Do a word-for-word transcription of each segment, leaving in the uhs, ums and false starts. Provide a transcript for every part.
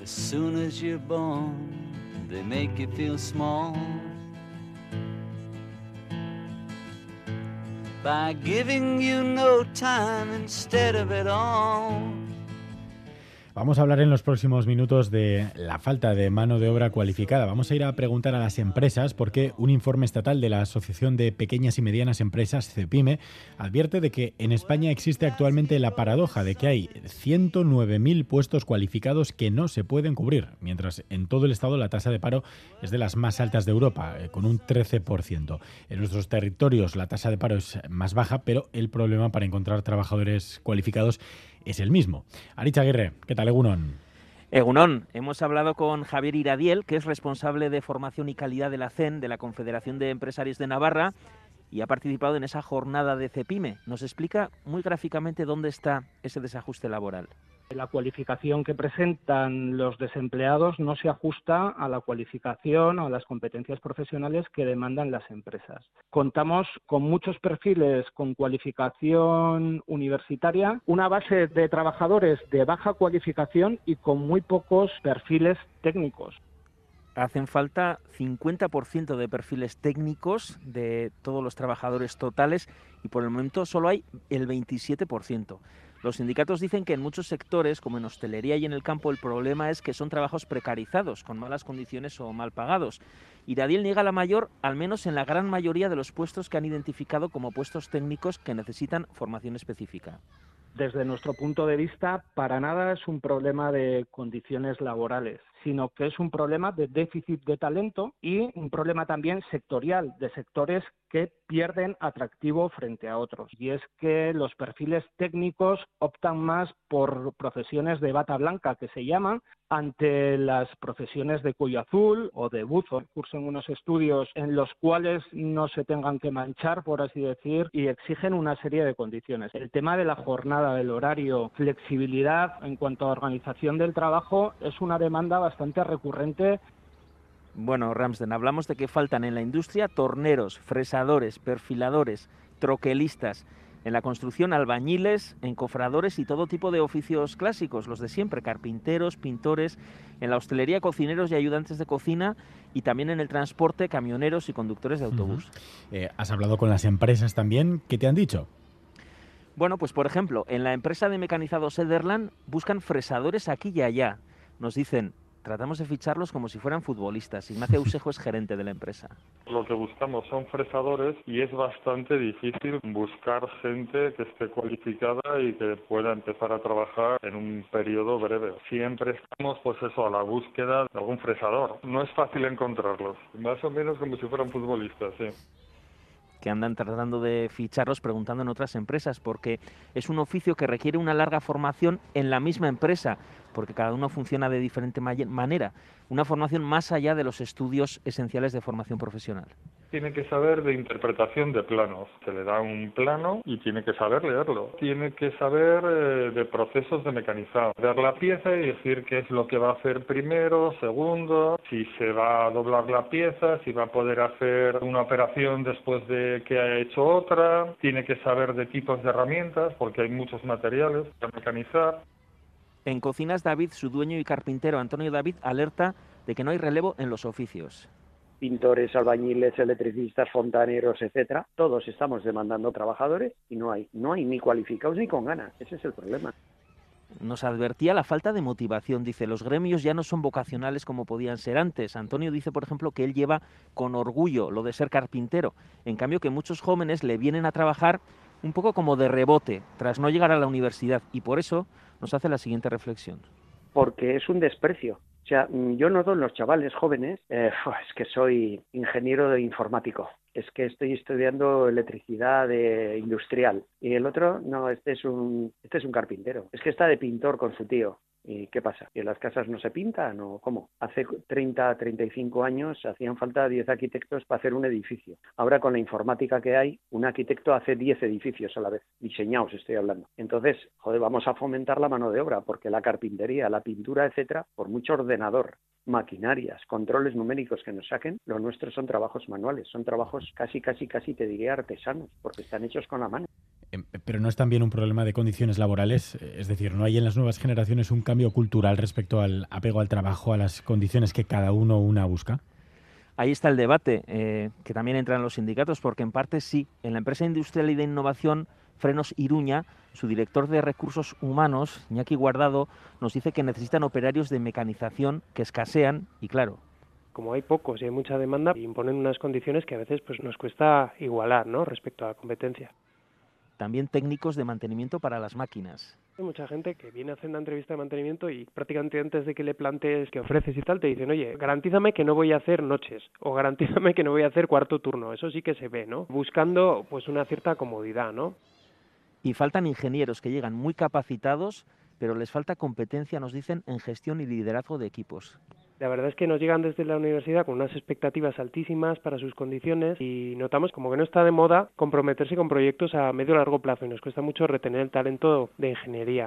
As soon as you're born, they make you feel small by giving you no time instead of it all. Vamos a hablar en los próximos minutos de la falta de mano de obra cualificada. Vamos a ir a preguntar a las empresas porque un informe estatal de la Asociación de Pequeñas y Medianas Empresas, CEPIME, advierte de que en España existe actualmente la paradoja de que hay ciento nueve mil puestos cualificados que no se pueden cubrir, mientras en todo el estado la tasa de paro es de las más altas de Europa, con un trece por ciento. En nuestros territorios la tasa de paro es más baja, pero el problema para encontrar trabajadores cualificados es el mismo. Aritz Aguirre, ¿qué tal, Egunon? Egunon, hemos hablado con Javier Iradiel, que es responsable de formación y calidad de la C E N, de la Confederación de Empresarios de Navarra, y ha participado en esa jornada de CEPIME. Nos explica muy gráficamente dónde está ese desajuste laboral. La cualificación que presentan los desempleados no se ajusta a la cualificación o a las competencias profesionales que demandan las empresas. Contamos con muchos perfiles con cualificación universitaria, una base de trabajadores de baja cualificación y con muy pocos perfiles técnicos. Hacen falta cincuenta por ciento de perfiles técnicos de todos los trabajadores totales y por el momento solo hay el veintisiete por ciento. Los sindicatos dicen que en muchos sectores, como en hostelería y en el campo, el problema es que son trabajos precarizados, con malas condiciones o mal pagados. Iradiel niega la mayor, al menos en la gran mayoría de los puestos que han identificado como puestos técnicos que necesitan formación específica. Desde nuestro punto de vista, para nada es un problema de condiciones laborales, sino que es un problema de déficit de talento y un problema también sectorial, de sectores que pierden atractivo frente a otros. Y es que los perfiles técnicos optan más por profesiones de bata blanca, que se llaman, ante las profesiones de cuello azul o de buzo. Cursan unos estudios en los cuales no se tengan que manchar, por así decir, y exigen una serie de condiciones. El tema de la jornada, del horario, flexibilidad en cuanto a organización del trabajo es una demanda bastante recurrente. Bueno, Ramsden, hablamos de que faltan en la industria torneros, fresadores, perfiladores, troquelistas, en la construcción albañiles, encofradores y todo tipo de oficios clásicos, los de siempre, carpinteros, pintores, en la hostelería, cocineros y ayudantes de cocina y también en el transporte, camioneros y conductores de autobús. Uh-huh. Eh, ¿Has hablado con las empresas también? ¿Qué te han dicho? Bueno, pues por ejemplo, en la empresa de mecanizados Ederland buscan fresadores aquí y allá. Nos dicen, tratamos de ficharlos como si fueran futbolistas. Ignacio Ausejo es gerente de la empresa. Lo que buscamos son fresadores y es bastante difícil buscar gente que esté cualificada y que pueda empezar a trabajar en un periodo breve. Siempre estamos, pues eso, a la búsqueda de algún fresador. No es fácil encontrarlos, más o menos como si fueran futbolistas, sí. Que andan tratando de ficharlos preguntando en otras empresas, porque es un oficio que requiere una larga formación en la misma empresa, porque cada uno funciona de diferente manera. Una formación más allá de los estudios esenciales de formación profesional. Tiene que saber de interpretación de planos. Se le da un plano y tiene que saber leerlo. Tiene que saber eh, de procesos de mecanizado. Ver la pieza y decir qué es lo que va a hacer primero, segundo, si se va a doblar la pieza, si va a poder hacer una operación después de que ha hecho otra. Tiene que saber de tipos de herramientas, porque hay muchos materiales para mecanizar. En Cocinas David, su dueño y carpintero Antonio David alerta de que no hay relevo en los oficios. Pintores, albañiles, electricistas, fontaneros, etcétera. Todos estamos demandando trabajadores y no hay, no hay ni cualificados ni con ganas. Ese es el problema. Nos advertía la falta de motivación. Dice, los gremios ya no son vocacionales como podían ser antes. Antonio dice, por ejemplo, que él lleva con orgullo lo de ser carpintero. En cambio, que muchos jóvenes le vienen a trabajar un poco como de rebote, tras no llegar a la universidad. Y por eso nos hace la siguiente reflexión. Porque es un desprecio. O sea, yo noto en los chavales jóvenes, eh, es que soy ingeniero de informático, es que estoy estudiando electricidad de industrial. Y el otro, no, este es un este es un carpintero. Es que está de pintor con su tío. ¿Y qué pasa? ¿Que las casas no se pintan o cómo? Hace treinta, treinta y cinco años hacían falta diez arquitectos para hacer un edificio. Ahora con la informática que hay, un arquitecto hace diez edificios a la vez, diseñados estoy hablando. Entonces, joder, vamos a fomentar la mano de obra, porque la carpintería, la pintura, etcétera, por mucho ordenador, maquinarias, controles numéricos que nos saquen, los nuestros son trabajos manuales, son trabajos casi, casi, casi te diría artesanos, porque están hechos con la mano. Pero no es también un problema de condiciones laborales, es decir, no hay en las nuevas generaciones un cambio cultural respecto al apego al trabajo, a las condiciones que cada uno o una busca. Ahí está el debate, eh, que también entran los sindicatos, porque en parte sí. En la empresa industrial y de innovación Frenos Iruña, su director de recursos humanos, Iñaki Guardado, nos dice que necesitan operarios de mecanización que escasean y, claro, como hay pocos y hay mucha demanda, imponen unas condiciones que a veces pues nos cuesta igualar, ¿no?, respecto a la competencia. También técnicos de mantenimiento para las máquinas. Hay mucha gente que viene a hacer una entrevista de mantenimiento y prácticamente antes de que le plantees qué ofreces y tal, te dicen, oye, garantízame que no voy a hacer noches o garantízame que no voy a hacer cuarto turno. Eso sí que se ve, ¿no? Buscando pues una cierta comodidad, ¿no? Y faltan ingenieros que llegan muy capacitados, pero les falta competencia, nos dicen, en gestión y liderazgo de equipos. La verdad es que nos llegan desde la universidad con unas expectativas altísimas para sus condiciones y notamos como que no está de moda comprometerse con proyectos a medio o largo plazo y nos cuesta mucho retener el talento de ingeniería.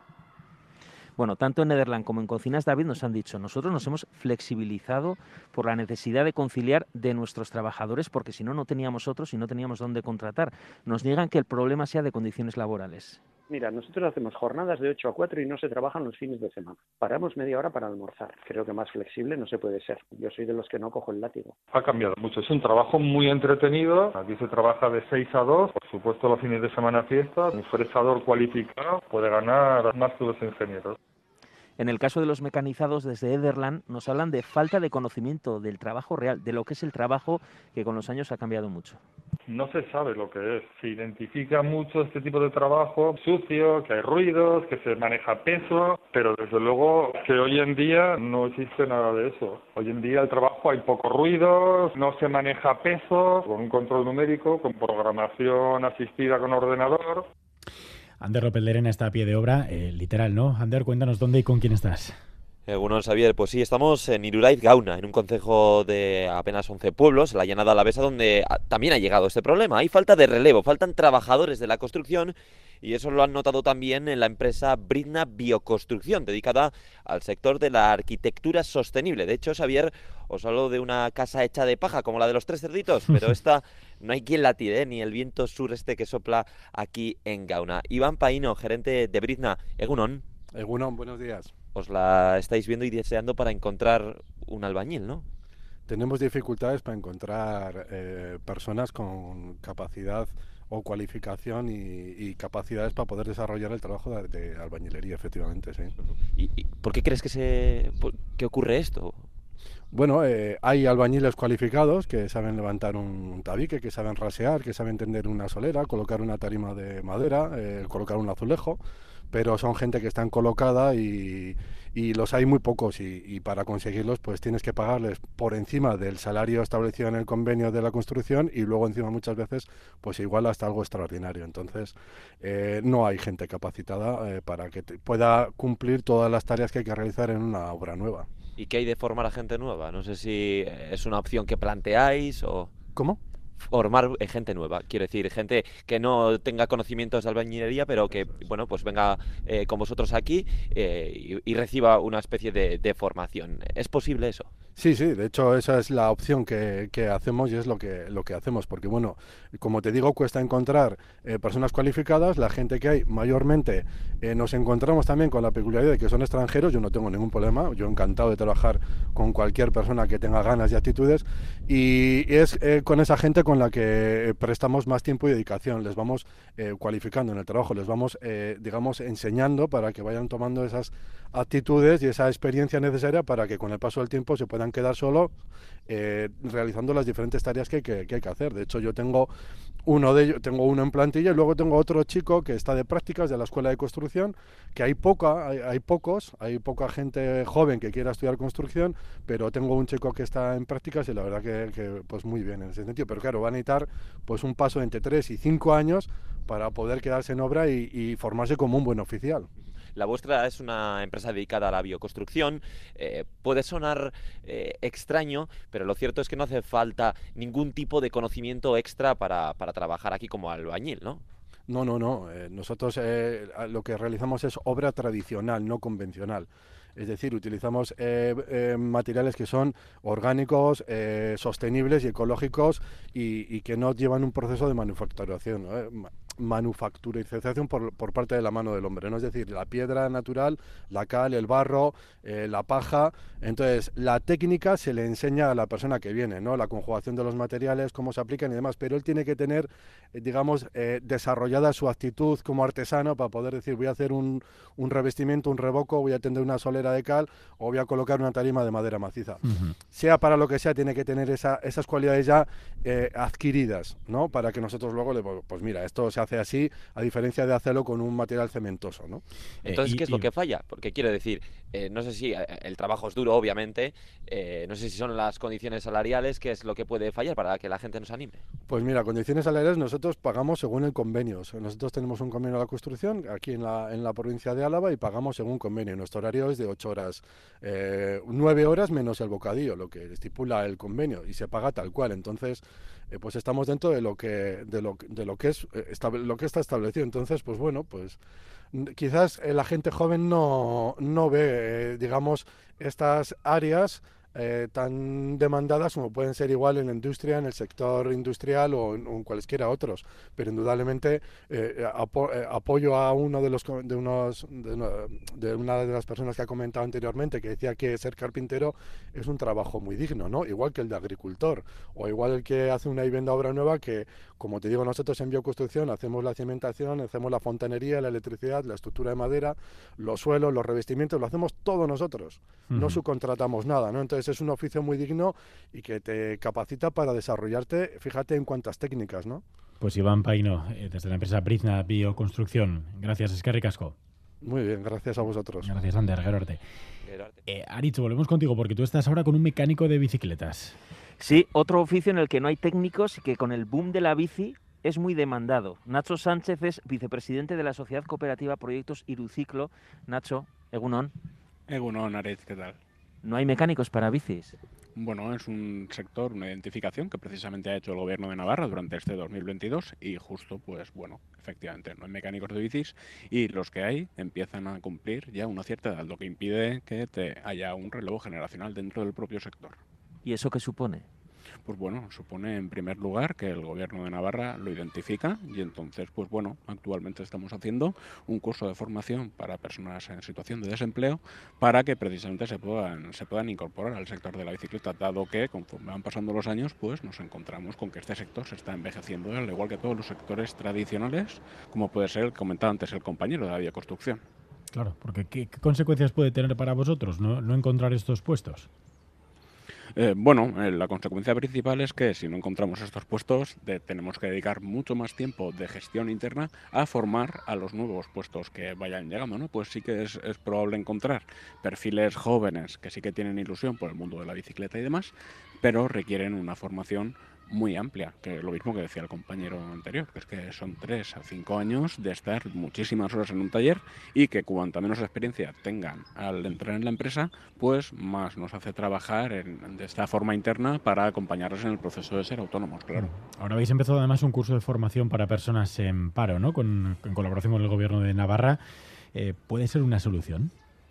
Bueno, tanto en Nederland como en Cocinas David nos han dicho, nosotros nos hemos flexibilizado por la necesidad de conciliar de nuestros trabajadores, porque si no, no teníamos otros y no teníamos dónde contratar. Nos niegan que el problema sea de condiciones laborales. Mira, nosotros hacemos jornadas de ocho a cuatro y no se trabajan los fines de semana. Paramos media hora para almorzar. Creo que más flexible no se puede ser. Yo soy de los que no cojo el látigo. Ha cambiado mucho. Es un trabajo muy entretenido. Aquí se trabaja de seis a dos. Por supuesto, los fines de semana fiesta. Un fresador cualificado puede ganar más que los ingenieros. En el caso de los mecanizados, desde Nederland nos hablan de falta de conocimiento del trabajo real, de lo que es el trabajo, que con los años ha cambiado mucho. No se sabe lo que es. Se identifica mucho este tipo de trabajo sucio, que hay ruidos, que se maneja peso, pero desde luego que hoy en día no existe nada de eso. Hoy en día el trabajo hay pocos ruidos, no se maneja peso, con un control numérico, con programación asistida con ordenador. Ander López Lerena está a pie de obra, eh, literal, ¿no? Ander, cuéntanos dónde y con quién estás. Bueno, Xavier, pues sí, estamos en Iruraiz Gauna, en un concejo de apenas once pueblos, la Llanada Alavesa, donde también ha llegado este problema. Hay falta de relevo, faltan trabajadores de la construcción y eso lo han notado también en la empresa Bridna Bioconstrucción, dedicada al sector de la arquitectura sostenible. De hecho, Xavier, os hablo de una casa hecha de paja, como la de los tres cerditos, pero esta no hay quien la tire, ¿eh? Ni el viento sureste que sopla aquí en Gauna. Iván Paino, gerente de Bridna. Egunon. Egunon, buenos días. Os la estáis viendo y deseando para encontrar un albañil, ¿no? Tenemos dificultades para encontrar eh, personas con capacidad o cualificación y, y capacidades para poder desarrollar el trabajo de, de albañilería, efectivamente, sí. ¿Y, y por qué crees que se que ocurre esto? Bueno, eh, hay albañiles cualificados que saben levantar un tabique, que saben rasear, que saben tender una solera, colocar una tarima de madera, eh, colocar un azulejo, pero son gente que están colocada y, y los hay muy pocos y, y para conseguirlos pues tienes que pagarles por encima del salario establecido en el convenio de la construcción y luego encima muchas veces pues igual hasta algo extraordinario. Entonces eh, no hay gente capacitada eh, para que te pueda cumplir todas las tareas que hay que realizar en una obra nueva. ¿Y qué hay de formar a gente nueva? No sé si es una opción que planteáis o... ¿Cómo? Formar gente nueva, quiero decir, gente que no tenga conocimientos de albañilería, pero que, bueno, pues venga eh, con vosotros aquí eh, y, y reciba una especie de, de formación. ¿Es posible eso? Sí, sí, de hecho esa es la opción que, que hacemos y es lo que, lo que hacemos, porque bueno, como te digo, cuesta encontrar eh, personas cualificadas, la gente que hay mayormente eh, nos encontramos también con la peculiaridad de que son extranjeros, yo no tengo ningún problema, yo encantado de trabajar con cualquier persona que tenga ganas y actitudes y es eh, con esa gente con la que prestamos más tiempo y dedicación, les vamos eh, cualificando en el trabajo, les vamos, eh, digamos, enseñando para que vayan tomando esas actitudes y esa experiencia necesaria para que con el paso del tiempo se puedan quedar solo eh, realizando las diferentes tareas que, que, que hay que hacer. De hecho, yo tengo uno de ellos, tengo uno en plantilla y luego tengo otro chico que está de prácticas de la escuela de construcción, que hay poca, hay, hay pocos, hay poca gente joven que quiera estudiar construcción, pero tengo un chico que está en prácticas y la verdad que, que pues muy bien en ese sentido. Pero claro, va a necesitar pues un paso entre tres y cinco años para poder quedarse en obra y, y formarse como un buen oficial. La vuestra es una empresa dedicada a la bioconstrucción. Eh, puede sonar eh, extraño, pero lo cierto es que no hace falta ningún tipo de conocimiento extra para, para trabajar aquí como albañil, ¿no? No, no, no. Eh, nosotros eh, lo que realizamos es obra tradicional, no convencional. Es decir, utilizamos eh, eh, materiales que son orgánicos, eh, sostenibles y ecológicos y, y que no llevan un proceso de manufacturación, ¿no? manufacturización por, por parte de la mano del hombre, ¿no? Es decir, la piedra natural, la cal, el barro, eh, la paja. Entonces, la técnica se le enseña a la persona que viene, ¿no? La conjugación de los materiales, cómo se aplican y demás, pero él tiene que tener, eh, digamos, eh, desarrollada su actitud como artesano para poder decir, voy a hacer un, un revestimiento, un revoco, voy a tender una solera de cal o voy a colocar una tarima de madera maciza. Uh-huh. Sea para lo que sea, tiene que tener esa, esas cualidades ya eh, adquiridas, ¿no? Para que nosotros luego le, pues mira, esto se hace así, a diferencia de hacerlo con un material cementoso, ¿no? Entonces, eh, ¿qué y, es lo que falla? Porque quiero decir, eh, no sé si el trabajo es duro, obviamente, eh, no sé si son las condiciones salariales, ¿qué es lo que puede fallar para que la gente nos anime? Pues mira, condiciones salariales nosotros pagamos según el convenio. Nosotros tenemos un convenio de la construcción aquí en la, en la provincia de Álava y pagamos según convenio. Nuestro horario es de ocho horas, eh, nueve horas menos el bocadillo, lo que estipula el convenio, y se paga tal cual. Entonces, eh, pues estamos dentro de lo que de lo, de lo que es eh, estable, lo que está establecido. Entonces, pues bueno, pues quizás la gente joven no, no ve, eh, digamos, estas áreas Eh, tan demandadas como pueden ser igual en la industria, en el sector industrial o en, o en cualesquiera otros, pero indudablemente eh, apo eh, apoyo a uno de los de unos de una, de una de las personas que ha comentado anteriormente, que decía que ser carpintero es un trabajo muy digno, ¿no? Igual que el de agricultor o igual el que hace una vivienda obra nueva, que como te digo, nosotros en bioconstrucción hacemos la cimentación, hacemos la fontanería, la electricidad, la estructura de madera, los suelos, los revestimientos, lo hacemos todos nosotros, uh-huh. No subcontratamos nada, ¿no? Entonces es un oficio muy digno y que te capacita para desarrollarte, fíjate en cuántas técnicas, ¿no? Pues Iván Paino, desde la empresa Brizna Bioconstrucción. Gracias, eskerrik asko. Muy bien, gracias a vosotros. Gracias, Ander, Gerorte. Eh, Aritz, volvemos contigo porque tú estás ahora con un mecánico de bicicletas. Sí, otro oficio en el que no hay técnicos y que con el boom de la bici es muy demandado. Nacho Sánchez es vicepresidente de la Sociedad Cooperativa Proyectos Iruciclo. Nacho, egunon. Egunon, Aritz, ¿qué tal? ¿No hay mecánicos para bicis? Bueno, es un sector, una identificación que precisamente ha hecho el Gobierno de Navarra durante este dos mil veintidós y justo, pues bueno, efectivamente, no hay mecánicos de bicis y los que hay empiezan a cumplir ya una cierta edad, lo que impide que te haya un relevo generacional dentro del propio sector. ¿Y eso qué supone? Pues bueno, supone en primer lugar que el Gobierno de Navarra lo identifica y entonces, pues bueno, actualmente estamos haciendo un curso de formación para personas en situación de desempleo para que precisamente se puedan, se puedan incorporar al sector de la bicicleta, dado que conforme van pasando los años, pues nos encontramos con que este sector se está envejeciendo, al igual que todos los sectores tradicionales, como puede ser, comentaba antes el compañero, de la bioconstrucción. Claro, porque ¿qué, qué consecuencias puede tener para vosotros no, no encontrar estos puestos? Eh, bueno, eh, la consecuencia principal es que si no encontramos estos puestos de, tenemos que dedicar mucho más tiempo de gestión interna a formar a los nuevos puestos que vayan llegando, ¿no? Pues sí que es, es probable encontrar perfiles jóvenes que sí que tienen ilusión por el mundo de la bicicleta y demás, pero requieren una formación muy amplia, que lo mismo que decía el compañero anterior, que es que son tres a cinco años de estar muchísimas horas en un taller y que cuanta menos experiencia tengan al entrar en la empresa, pues más nos hace trabajar en, de esta forma interna para acompañarles en el proceso de ser autónomos, claro. Ahora habéis empezado además un curso de formación para personas en paro, ¿no? Con, en colaboración con el Gobierno de Navarra. Eh, ¿Puede ser una solución?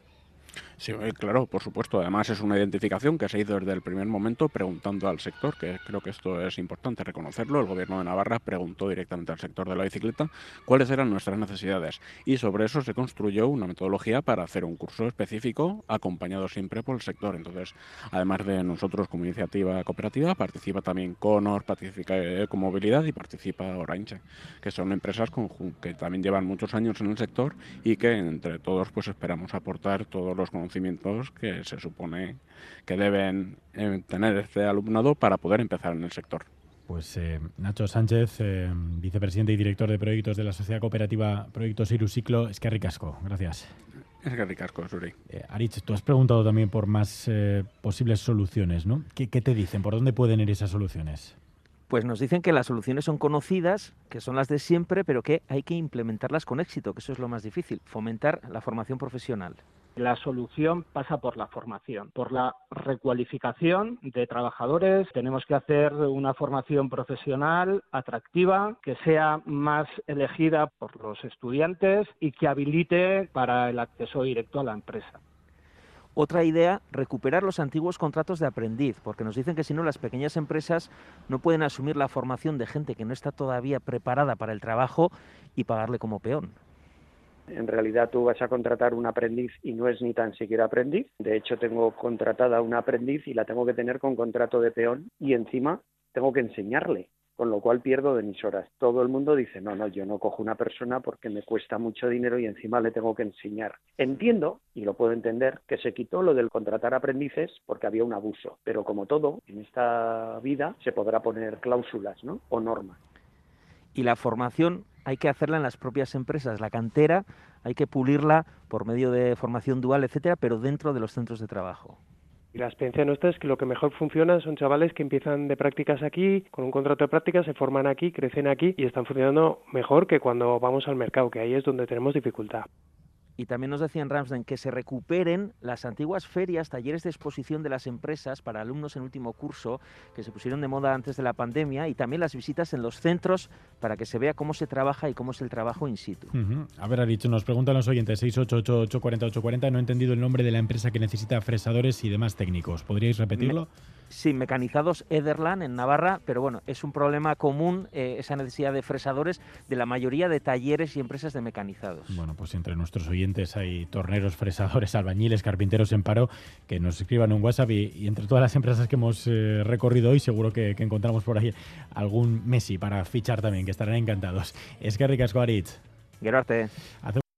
Sí, claro, por supuesto. Además es una identificación que se hizo desde el primer momento preguntando al sector, que creo que esto es importante reconocerlo. El Gobierno de Navarra preguntó directamente al sector de la bicicleta cuáles eran nuestras necesidades y sobre eso se construyó una metodología para hacer un curso específico acompañado siempre por el sector. Entonces, además de nosotros como iniciativa cooperativa, participa también Conor, participa Ecomovilidad y participa Orange, que son empresas con, que también llevan muchos años en el sector y que entre todos pues esperamos aportar todos los conocimientos que se supone que deben eh, tener este alumnado para poder empezar en el sector. Pues eh, Nacho Sánchez, eh, vicepresidente y director de proyectos de la Sociedad Cooperativa Proyectos Iruciclo, eskerrik asko. Gracias. Eskerrik asko, Zuri. Eh, Aritz, tú has preguntado también por más eh, posibles soluciones, ¿no? ¿Qué, ¿Qué te dicen? ¿Por dónde pueden ir esas soluciones? Pues nos dicen que las soluciones son conocidas, que son las de siempre, pero que hay que implementarlas con éxito, que eso es lo más difícil, fomentar la formación profesional. La solución pasa por la formación, por la recualificación de trabajadores. Tenemos que hacer una formación profesional atractiva, que sea más elegida por los estudiantes y que habilite para el acceso directo a la empresa. Otra idea, recuperar los antiguos contratos de aprendiz, porque nos dicen que si no las pequeñas empresas no pueden asumir la formación de gente que no está todavía preparada para el trabajo y pagarle como peón. En realidad tú vas a contratar un aprendiz y no es ni tan siquiera aprendiz. De hecho, tengo contratada una aprendiz y la tengo que tener con contrato de peón y encima tengo que enseñarle, con lo cual pierdo de mis horas. Todo el mundo dice, no, no, yo no cojo una persona porque me cuesta mucho dinero y encima le tengo que enseñar. Entiendo, y lo puedo entender, que se quitó lo del contratar aprendices porque había un abuso. Pero como todo, en esta vida se podrá poner cláusulas, ¿no? O normas. Y la formación hay que hacerla en las propias empresas. La cantera hay que pulirla por medio de formación dual, etcétera, pero dentro de los centros de trabajo. Y la experiencia nuestra es que lo que mejor funciona son chavales que empiezan de prácticas aquí, con un contrato de prácticas, se forman aquí, crecen aquí y están funcionando mejor que cuando vamos al mercado, que ahí es donde tenemos dificultad. Y también nos decían Ramsden que se recuperen las antiguas ferias, talleres de exposición de las empresas para alumnos en último curso, que se pusieron de moda antes de la pandemia, y también las visitas en los centros para que se vea cómo se trabaja y cómo es el trabajo in situ. Uh-huh. A ver, ha dicho, nos preguntan los oyentes, seis ocho ocho ocho cuatro ocho cuatro cero, no he entendido el nombre de la empresa que necesita fresadores y demás técnicos. ¿Podríais repetirlo? Me... Sí, Mecanizados Ederland en Navarra, pero bueno, es un problema común eh, esa necesidad de fresadores de la mayoría de talleres y empresas de mecanizados. Bueno, pues entre nuestros oyentes hay torneros, fresadores, albañiles, carpinteros en paro, que nos escriban un WhatsApp y, y entre todas las empresas que hemos eh, recorrido hoy seguro que, que encontramos por ahí algún Messi para fichar también, que estarán encantados. Eskerrik asko, Aritz. Gero arte.